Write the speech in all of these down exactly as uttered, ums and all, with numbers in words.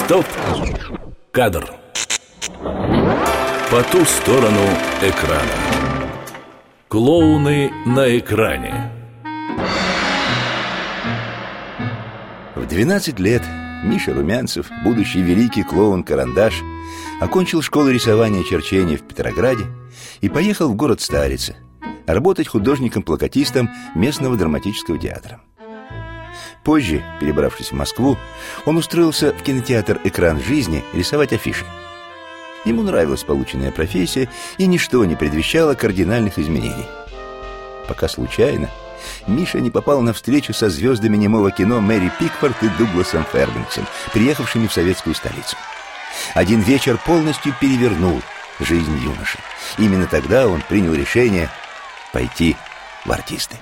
Стоп! Кадр. По ту сторону экрана. Клоуны на экране. В двенадцать лет Миша Румянцев, будущий великий клоун Карандаш, окончил школу рисования и черчения в Петрограде и поехал в город Старицы работать художником-плакатистом местного драматического театра. Позже, перебравшись в Москву, он устроился в кинотеатр «Экран жизни» рисовать афиши. Ему нравилась полученная профессия, и ничто не предвещало кардинальных изменений. Пока случайно Миша не попал на встречу со звездами немого кино Мэри Пикфорд и Дугласом Фэрбенксом, приехавшими в советскую столицу. Один вечер полностью перевернул жизнь юноши. Именно тогда он принял решение пойти в артисты.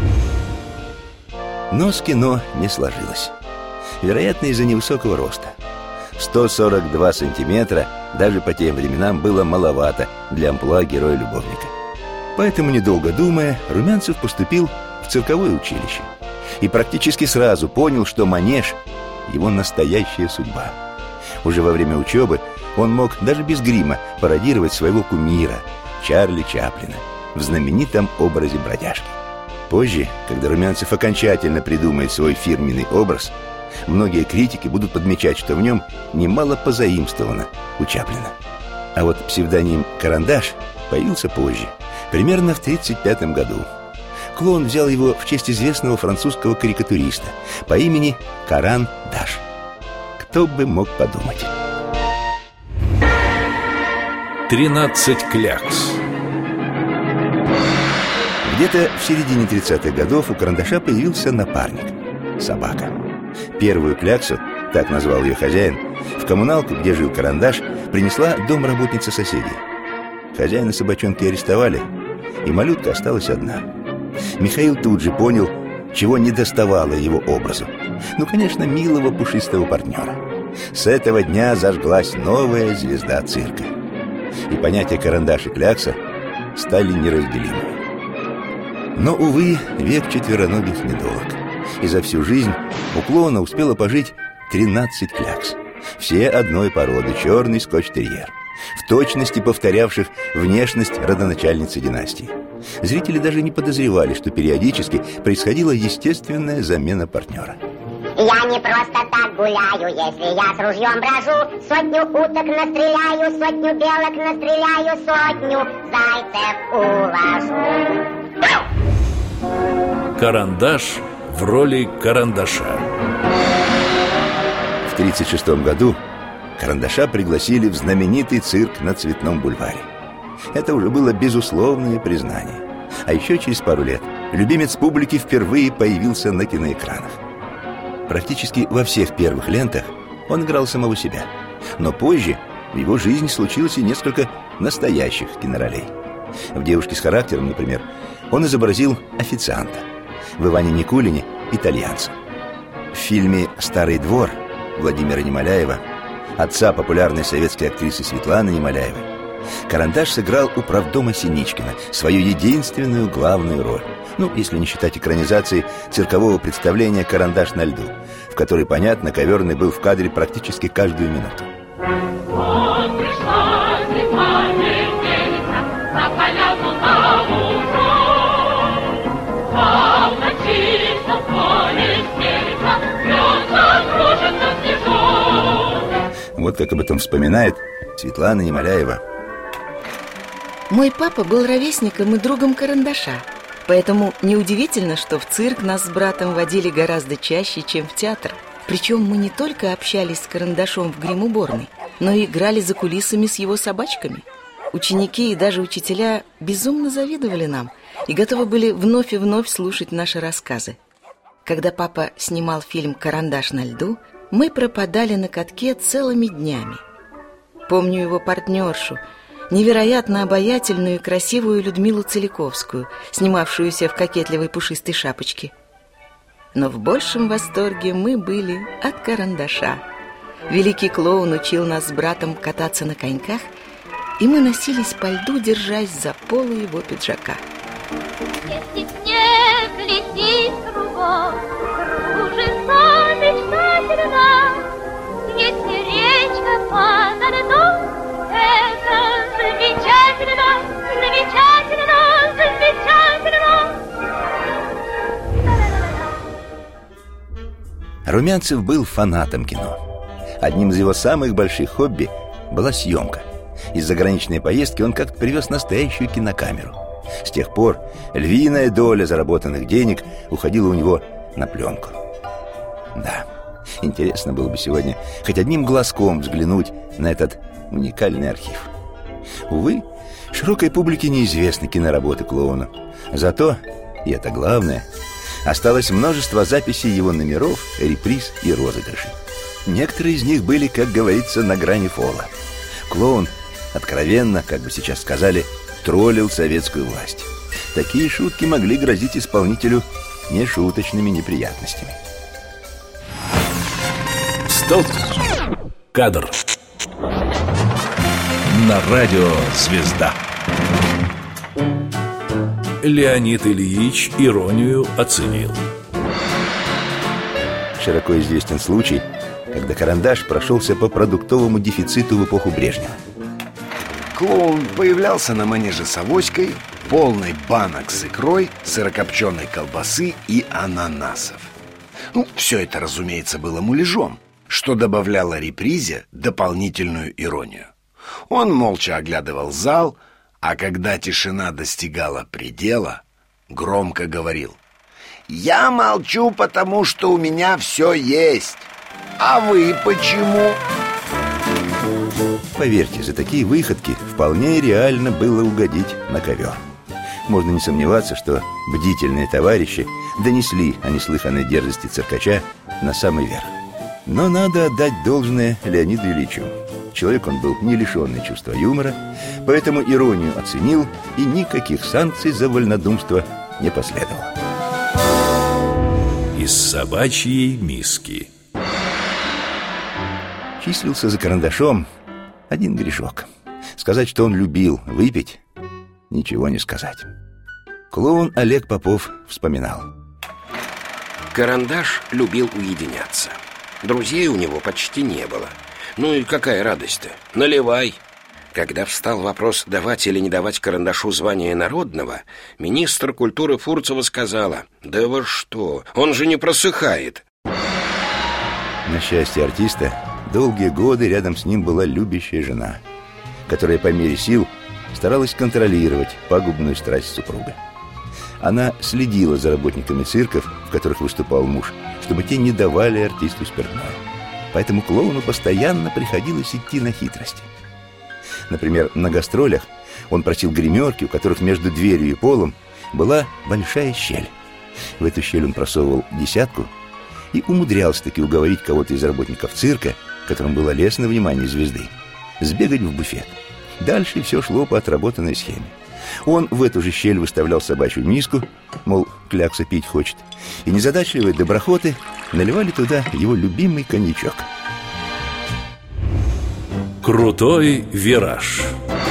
Но с кино не сложилось. Вероятно, из-за невысокого роста. сто сорок два сантиметра даже по тем временам было маловато для амплуа героя-любовника. Поэтому, недолго думая, Румянцев поступил в цирковое училище и практически сразу понял, что манеж – его настоящая судьба. Уже во время учебы он мог даже без грима пародировать своего кумира Чарли Чаплина в знаменитом образе бродяжки. Позже, когда Румянцев окончательно придумает свой фирменный образ, многие критики будут подмечать, что в нем немало позаимствовано у Чаплина. А вот псевдоним «Карандаш» появился позже, примерно в тридцать пятом году. Клоун взял его в честь известного французского карикатуриста по имени Каран Даш. Кто бы мог подумать. тринадцать клякс. Где-то в середине тридцатых годов у Карандаша появился напарник – собака. Первую кляксу, так назвал ее хозяин, в коммуналку, где жил Карандаш, принесла домработница соседей. Хозяина собачонки арестовали, и малютка осталась одна. Михаил тут же понял, чего недоставало его образу. Ну, конечно, милого пушистого партнера. С этого дня зажглась новая звезда цирка. И понятия «Карандаш» и «Клякса» стали неразделимыми. Но, увы, век четвероногих недолг. И за всю жизнь у клоуна успело пожить тринадцать клякс. Все одной породы, черный скотч-терьер, в точности повторявших внешность родоначальницы династии. Зрители даже не подозревали, что периодически происходила естественная замена партнера. Я не просто так гуляю, если я с ружьем брожу. Сотню уток настреляю, сотню белок настреляю, сотню зайцев уложу. Карандаш в роли Карандаша. В тридцать шестом году Карандаша пригласили в знаменитый цирк на Цветном бульваре. Это уже было безусловное признание. А еще через пару лет любимец публики впервые появился на киноэкранах. Практически во всех первых лентах он играл самого себя. Но позже в его жизни случилось и несколько настоящих киноролей. В «Девушке с характером», например, он изобразил официанта. В «Иване Никулине» – итальянца. В фильме «Старый двор» Владимира Немоляева, отца популярной советской актрисы Светланы Немоляевой, Карандаш сыграл управдома Синичкина свою единственную главную роль. Ну, если не считать экранизации циркового представления «Карандаш на льду», в которой, понятно, Коверный был в кадре практически каждую минуту. Вот как об этом вспоминает Светлана Немоляева. Мой папа был ровесником и другом Карандаша. Поэтому неудивительно, что в цирк нас с братом водили гораздо чаще, чем в театр. Причем мы не только общались с Карандашом в грим-уборной, но и играли за кулисами с его собачками. Ученики и даже учителя безумно завидовали нам и готовы были вновь и вновь слушать наши рассказы. Когда папа снимал фильм «Карандаш на льду», мы пропадали на катке целыми днями. Помню его партнершу, невероятно обаятельную и красивую Людмилу Целиковскую, снимавшуюся в кокетливой пушистой шапочке. Но в большем восторге мы были от Карандаша. Великий клоун учил нас с братом кататься на коньках, и мы носились по льду, держась за полу его пиджака. Если снег летит кругом, кружится мечтательно, если Румянцев был фанатом кино. Одним из его самых больших хобби была съемка. Из заграничной поездки он как-то привез настоящую кинокамеру. С тех пор львиная доля заработанных денег уходила у него на пленку. Да, интересно было бы сегодня хоть одним глазком взглянуть на этот уникальный архив. Увы, широкой публике неизвестны киноработы клоуна. Зато, и это главное, осталось множество записей его номеров, реприз и розыгрышей. Некоторые из них были, как говорится, на грани фола. Клоун откровенно, как бы сейчас сказали, троллил советскую власть. Такие шутки могли грозить исполнителю нешуточными неприятностями. Стоп! Кадр. На радио «Звезда». Леонид Ильич иронию оценил. Широко известен случай, когда Карандаш прошелся по продуктовому дефициту в эпоху Брежнева. Клоун появлялся на манеже с авоськой, полной банок с икрой, сырокопченой колбасы и ананасов. Ну, все это, разумеется, было муляжом, что добавляло репризе дополнительную иронию. Он молча оглядывал зал, а когда тишина достигала предела, громко говорил: «Я молчу, потому что у меня все есть. А вы почему?» Поверьте, за такие выходки вполне реально было угодить на ковер. Можно не сомневаться, что бдительные товарищи донесли о неслыханной дерзости циркача на самый верх. Но надо отдать должное Леониду Ильичу. Человек он был не лишенный чувства юмора, поэтому иронию оценил, и никаких санкций за вольнодумство не последовало. Из собачьей миски. Числился за Карандашом один грешок. Сказать, что он любил выпить, ничего не сказать. Клоун Олег Попов вспоминал. Карандаш любил уединяться. Друзей у него почти не было. Ну и какая радость-то? Наливай. Когда встал вопрос, давать или не давать Карандашу звание народного, министр культуры Фурцева сказала: «Да вы что, он же не просыхает». На счастье артиста, долгие годы рядом с ним была любящая жена, которая по мере сил старалась контролировать пагубную страсть супруга. Она следила за работниками цирков, в которых выступал муж, чтобы те не давали артисту спиртное. Поэтому клоуну постоянно приходилось идти на хитрости. Например, на гастролях он просил гримерки, у которых между дверью и полом была большая щель. В эту щель он просовывал десятку и умудрялся таки уговорить кого-то из работников цирка, которым было лестно внимание звезды, сбегать в буфет. Дальше все шло по отработанной схеме. Он в эту же щель выставлял собачью миску, мол, клякса пить хочет, и незадачливые доброхоты наливали туда его любимый коньячок. Крутой вираж.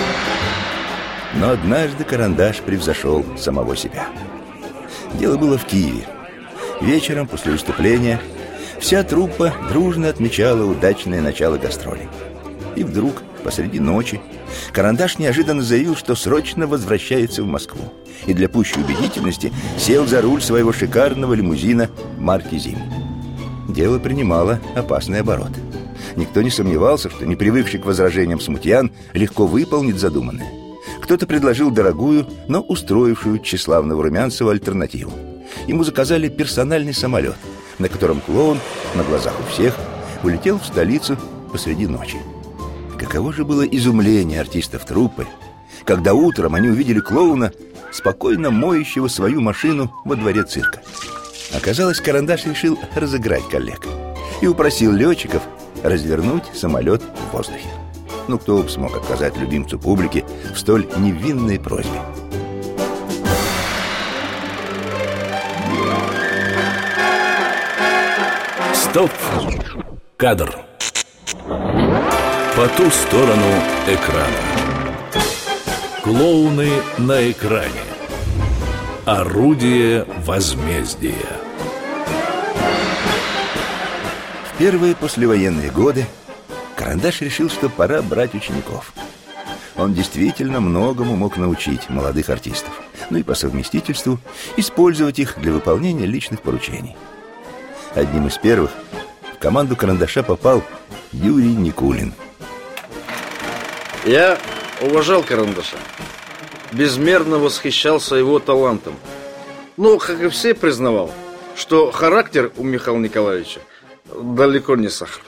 Но однажды Карандаш превзошел самого себя. Дело было в Киеве. Вечером после выступления вся труппа дружно отмечала удачное начало гастролей. И вдруг, посреди ночи, Карандаш неожиданно заявил, что срочно возвращается в Москву, и для пущей убедительности сел за руль своего шикарного лимузина марки «Зим». Дело принимало опасный оборот. Никто не сомневался, что не привыкший к возражениям смутьян легко выполнит задуманное. Кто-то предложил дорогую, но устроившую тщеславного Румянцева альтернативу. Ему заказали персональный самолет, на котором клоун на глазах у всех улетел в столицу посреди ночи. Каково же было изумление артистов труппы, когда утром они увидели клоуна, спокойно моющего свою машину во дворе цирка. Оказалось, Карандаш решил разыграть коллег и упросил летчиков развернуть самолет в воздухе. Ну, кто бы смог отказать любимцу публики в столь невинной просьбе? Стоп! Кадр. По ту сторону экрана. Клоуны на экране. Орудие возмездия. В первые послевоенные годы Карандаш решил, что пора брать учеников. Он действительно многому мог научить молодых артистов, ну и по совместительству использовать их для выполнения личных поручений. Одним из первых в команду «Карандаша» попал Юрий Никулин. Я уважал Карандаша, безмерно восхищался его талантом. Но, как и все, признавал, что характер у Михаила Николаевича далеко не сахар.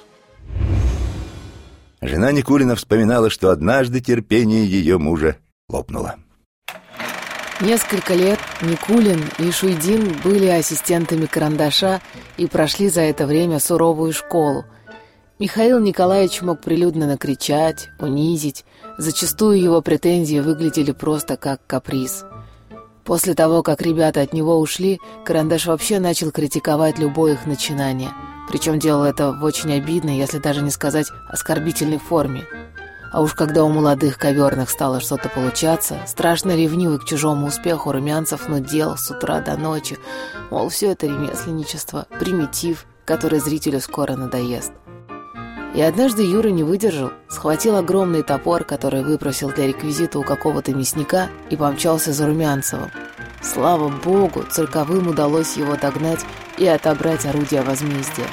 Жена Никулина вспоминала, что однажды терпение ее мужа лопнуло. Несколько лет Никулин и Шуйдин были ассистентами Карандаша и прошли за это время суровую школу. Михаил Николаевич мог прилюдно накричать, унизить. Зачастую его претензии выглядели просто как каприз. После того, как ребята от него ушли, Карандаш вообще начал критиковать любое их начинание. Причем делал это в очень обидной, если даже не сказать оскорбительной форме. А уж когда у молодых коверных стало что-то получаться, страшно ревнивый к чужому успеху, Румянцев нудел с утра до ночи. Мол, все это ремесленничество, примитив, который зрителю скоро надоест. И однажды Юра не выдержал, схватил огромный топор, который выпросил для реквизита у какого-то мясника, и помчался за Румянцевым. Слава богу, цирковым удалось его догнать и отобрать орудие возмездия.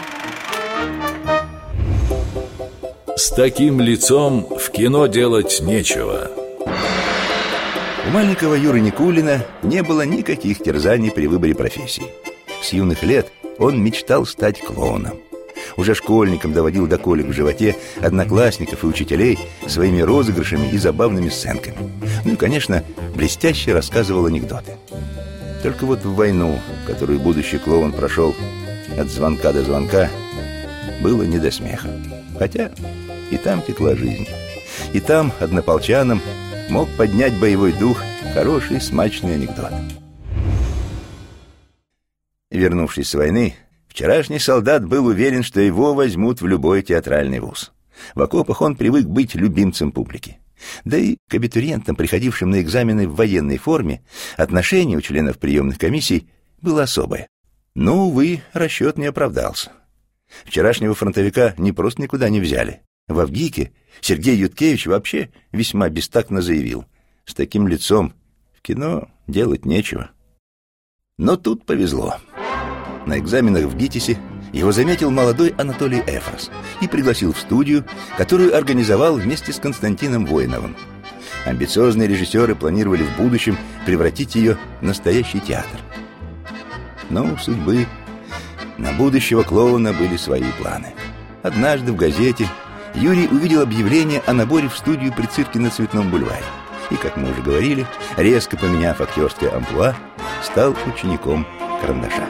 С таким лицом в кино делать нечего. У маленького Юры Никулина не было никаких терзаний при выборе профессии. С юных лет он мечтал стать клоуном. Уже школьником доводил до колик в животе одноклассников и учителей своими розыгрышами и забавными сценками. Ну и, конечно, блестяще рассказывал анекдоты. Только вот в войну, которую будущий клоун прошел от звонка до звонка, было не до смеха. Хотя и там текла жизнь. И там однополчанам мог поднять боевой дух хороший, смачный анекдот. Вернувшись с войны, вчерашний солдат был уверен, что его возьмут в любой театральный вуз. В окопах он привык быть любимцем публики. Да и к абитуриентам, приходившим на экзамены в военной форме, отношение у членов приемных комиссий было особое. Но, увы, расчет не оправдался. Вчерашнего фронтовика не просто никуда не взяли. В Авгике Сергей Юткевич вообще весьма бестактно заявил: с таким лицом в кино делать нечего. Но тут повезло. На экзаменах в ГИТИСе его заметил молодой Анатолий Эфрос и пригласил в студию, которую организовал вместе с Константином Воиновым. Амбициозные режиссеры планировали в будущем превратить ее в настоящий театр. Но у судьбы на будущего клоуна были свои планы. Однажды в газете Юрий увидел объявление о наборе в студию при цирке на Цветном бульваре. И, как мы уже говорили, резко поменяв актерское амплуа, стал учеником Карандаша.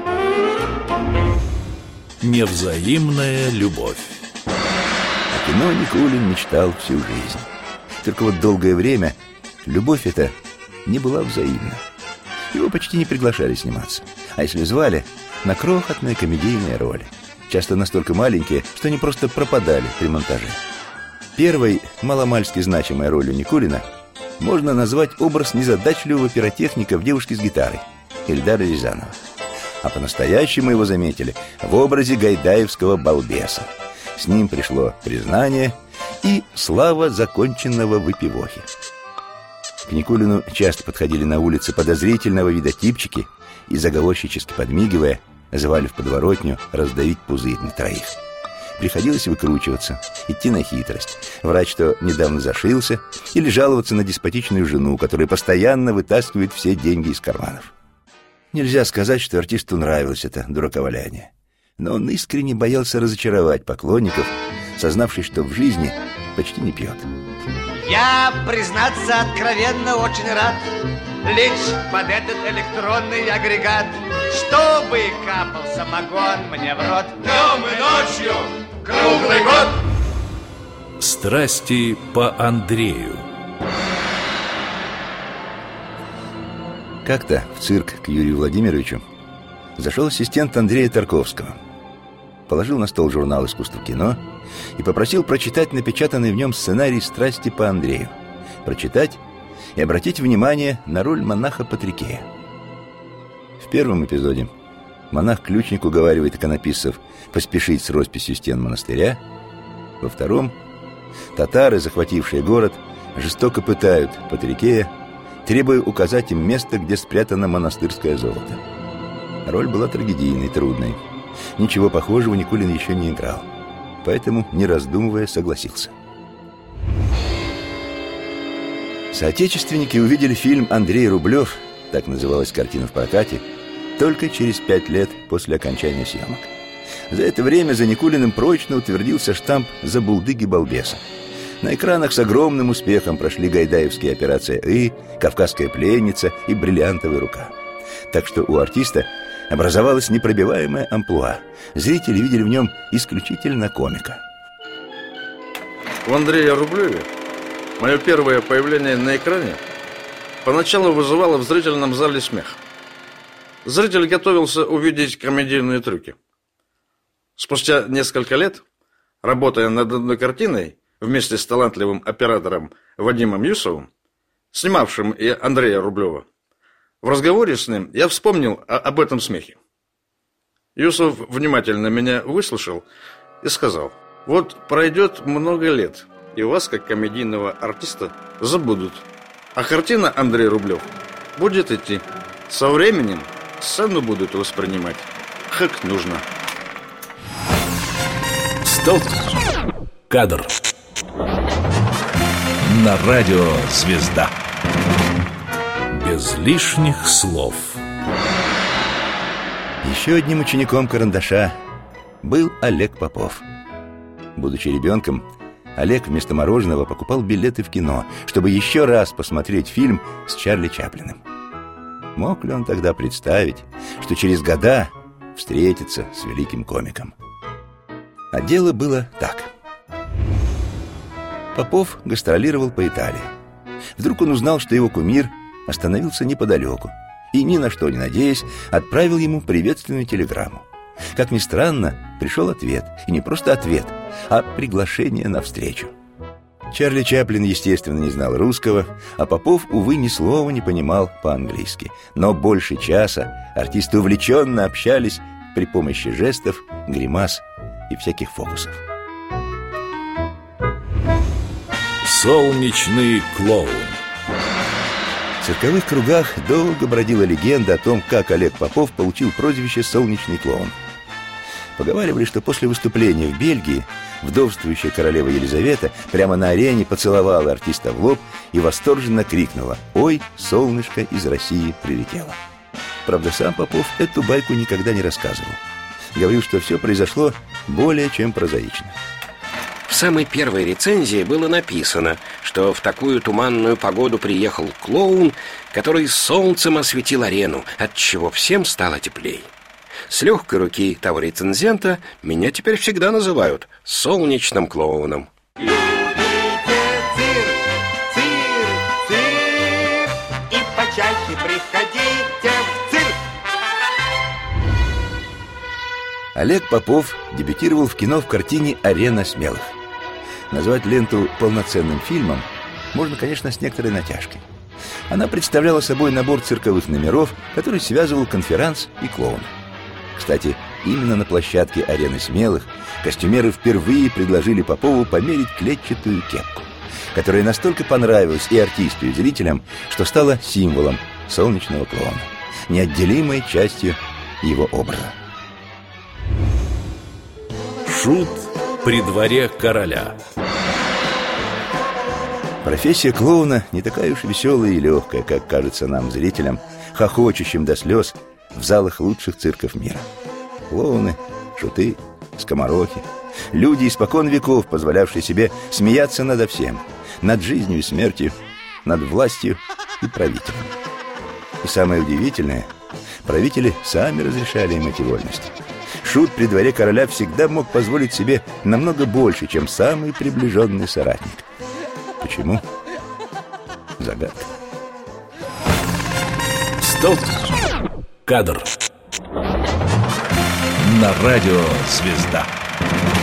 Невзаимная любовь. О кино Никулин мечтал всю жизнь. Только вот долгое время любовь эта не была взаимна. Его почти не приглашали сниматься. А если звали, на крохотные комедийные роли. Часто настолько маленькие, что они просто пропадали при монтаже. Первой маломальски значимой ролью Никулина можно назвать образ незадачливого пиротехника в «Девушке с гитарой» Эльдара Рязанова. А по-настоящему его заметили в образе гайдаевского балбеса. С ним пришло признание и слава законченного выпивохи. К Никулину часто подходили на улице подозрительного вида типчики и, заговорщически подмигивая, звали в подворотню раздавить пузырь на троих. Приходилось выкручиваться, идти на хитрость, врать, что недавно зашился, или жаловаться на деспотичную жену, которая постоянно вытаскивает все деньги из карманов. Нельзя сказать, что артисту нравилось это дураковаляние, но он искренне боялся разочаровать поклонников, сознавшись, что в жизни почти не пьет. Я, признаться откровенно, очень рад лечь под этот электронный агрегат, чтобы капал самогон мне в рот днем и ночью, круглый год. Страсти по Андрею. Как-то в цирк к Юрию Владимировичу зашел ассистент Андрея Тарковского, положил на стол журнал «Искусство кино» и попросил прочитать напечатанный в нем сценарий «Страсти по Андрею», прочитать и обратить внимание на роль монаха Патрикея. В первом эпизоде монах-ключник уговаривает иконописцев поспешить с росписью стен монастыря. Во втором татары, захватившие город, жестоко пытают Патрикея, требуя указать им место, где спрятано монастырское золото. Роль была трагедийной, трудной. Ничего похожего Никулин еще не играл, поэтому, не раздумывая, согласился. Соотечественники увидели фильм «Андрей Рублев», так называлась картина в прокате, только через пять лет после окончания съемок. За это время за Никулиным прочно утвердился штамп «Забулдыги-балбеса». На экранах с огромным успехом прошли гайдаевские «Операция И», «Кавказская пленница» и «Бриллиантовая рука». Так что у артиста образовалась непробиваемая амплуа. Зрители видели в нем исключительно комика. В Андрее Рублеве мое первое появление на экране поначалу вызывало в зрительном зале смех. Зритель готовился увидеть комедийные трюки. Спустя несколько лет, работая над одной картиной вместе с талантливым оператором Вадимом Юсовым, снимавшим и Андрея Рублева, в разговоре с ним я вспомнил о- об этом смехе. Юсов внимательно меня выслушал и сказал: вот пройдет много лет, и вас, как комедийного артиста, забудут. А картина Андрей Рублев будет идти. Со временем сцену будут воспринимать как нужно. Стоп! Кадр. На радио «Звезда». Без лишних слов. Еще одним учеником карандаша был Олег Попов. Будучи ребенком, Олег вместо мороженого покупал билеты в кино, чтобы еще раз посмотреть фильм с Чарли Чаплиным. Мог ли он тогда представить, что через года встретится с великим комиком? А дело было так. Попов гастролировал по Италии. Вдруг он узнал, что его кумир остановился неподалеку и, ни на что не надеясь, отправил ему приветственную телеграмму. Как ни странно, пришел ответ. И не просто ответ, а приглашение на встречу. Чарли Чаплин, естественно, не знал русского, а Попов, увы, ни слова не понимал по-английски. Но больше часа артисты увлеченно общались при помощи жестов, гримас и всяких фокусов. Солнечный клоун. В цирковых кругах долго бродила легенда о том, как Олег Попов получил прозвище «Солнечный клоун». Поговаривали, что после выступления в Бельгии вдовствующая королева Елизавета прямо на арене поцеловала артиста в лоб и восторженно крикнула: «Ой, солнышко из России прилетело». Правда, сам Попов эту байку никогда не рассказывал. Говорил, что все произошло более чем прозаично. В самой первой рецензии было написано, что в такую туманную погоду приехал клоун, который солнцем осветил арену, отчего всем стало теплей. С легкой руки того рецензента меня теперь всегда называют солнечным клоуном. Любите цирк, цирк, цирк, и почаще приходите в цирк. Олег Попов дебютировал в кино в картине «Арена смелых». Назвать ленту полноценным фильмом можно, конечно, с некоторой натяжкой. Она представляла собой набор цирковых номеров, который связывал конферанс и клоуна. Кстати, именно на площадке «Арены смелых» костюмеры впервые предложили Попову померить клетчатую кепку, которая настолько понравилась и артисту, и зрителям, что стала символом солнечного клоуна, неотделимой частью его образа. Шут при дворе короля. Профессия клоуна не такая уж веселая и легкая, как кажется нам, зрителям, хохочущим до слез в залах лучших цирков мира. Клоуны, шуты, скоморохи, люди испокон веков, позволявшие себе смеяться надо всем, над жизнью и смертью, над властью и правителем. И самое удивительное, правители сами разрешали им эти вольности. Шут при дворе короля всегда мог позволить себе намного больше, чем самый приближенный соратник. Почему? Загадка. Стоп! Кадр. На радио «Звезда».